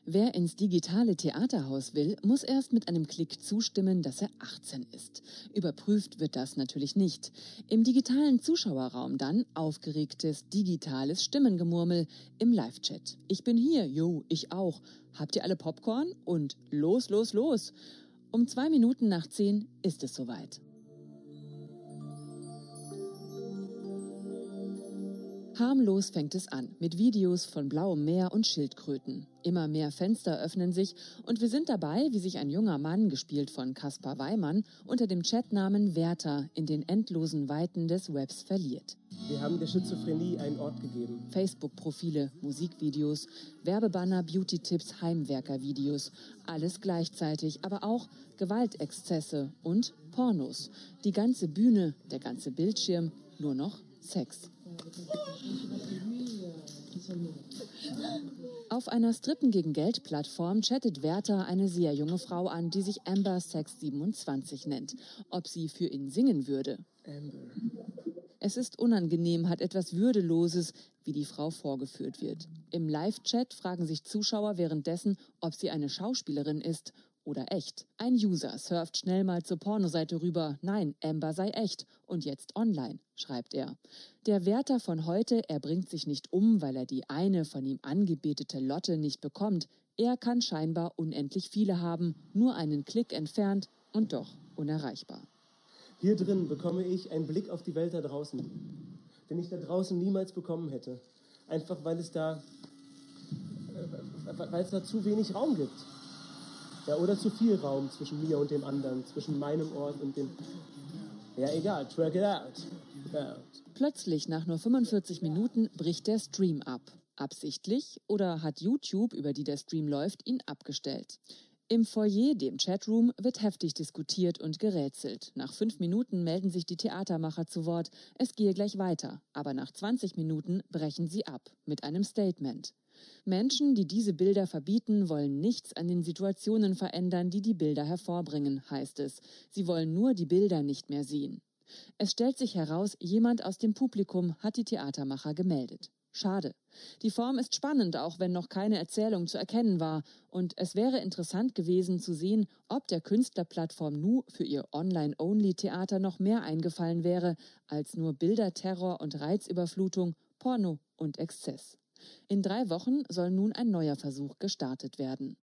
Wer ins digitale Theaterhaus will, muss erst mit einem Klick zustimmen, dass er 18 ist. Überprüft wird das natürlich nicht. Im digitalen Zuschauerraum dann aufgeregtes digitales Stimmengemurmel im Live-Chat. Ich bin hier, jo, ich auch. Habt ihr alle Popcorn? Und los, los, los. Um 2 Minuten nach 10 ist es soweit. Harmlos fängt es an, mit Videos von blauem Meer und Schildkröten. Immer mehr Fenster öffnen sich und wir sind dabei, wie sich ein junger Mann, gespielt von Kaspar Weimann, unter dem Chatnamen Werther in den endlosen Weiten des Webs verliert. Wir haben der Schizophrenie einen Ort gegeben. Facebook-Profile, Musikvideos, Werbebanner, Beauty-Tipps, Heimwerker-Videos. Alles gleichzeitig, aber auch Gewaltexzesse und Pornos. Die ganze Bühne, der ganze Bildschirm, nur noch Sex. Auf einer Strippen-gegen-Geld-Plattform chattet Werther eine sehr junge Frau an, die sich Amber Sex 27 nennt. Ob sie für ihn singen würde? Amber. Es ist unangenehm, hat etwas Würdeloses, wie die Frau vorgeführt wird. Im Live-Chat fragen sich Zuschauer währenddessen, ob sie eine Schauspielerin ist oder echt. Ein User surft schnell mal zur Pornoseite rüber. Nein, Amber sei echt und jetzt online, schreibt er. Der Werther von heute, er bringt sich nicht um, weil er die eine von ihm angebetete Lotte nicht bekommt. Er kann scheinbar unendlich viele haben, nur einen Klick entfernt und doch unerreichbar. Hier drin bekomme ich einen Blick auf die Welt da draußen, den ich da draußen niemals bekommen hätte. Einfach weil es da zu wenig Raum gibt. Ja, oder zu viel Raum zwischen mir und dem anderen, zwischen meinem Ort und dem... Ja, egal, track it out. Plötzlich, nach nur 45 Minuten, bricht der Stream ab. Absichtlich oder hat YouTube, über die der Stream läuft, ihn abgestellt? Im Foyer, dem Chatroom, wird heftig diskutiert und gerätselt. Nach 5 Minuten melden sich die Theatermacher zu Wort. Es gehe gleich weiter. Aber nach 20 Minuten brechen sie ab mit einem Statement. Menschen, die diese Bilder verbieten, wollen nichts an den Situationen verändern, die die Bilder hervorbringen, heißt es. Sie wollen nur die Bilder nicht mehr sehen. Es stellt sich heraus, jemand aus dem Publikum hat die Theatermacher gemeldet. Schade. Die Form ist spannend, auch wenn noch keine Erzählung zu erkennen war. Und es wäre interessant gewesen zu sehen, ob der Künstlerplattform Nu für ihr Online-Only-Theater noch mehr eingefallen wäre, als nur Bilderterror und Reizüberflutung, Porno und Exzess. In 3 Wochen soll nun ein neuer Versuch gestartet werden.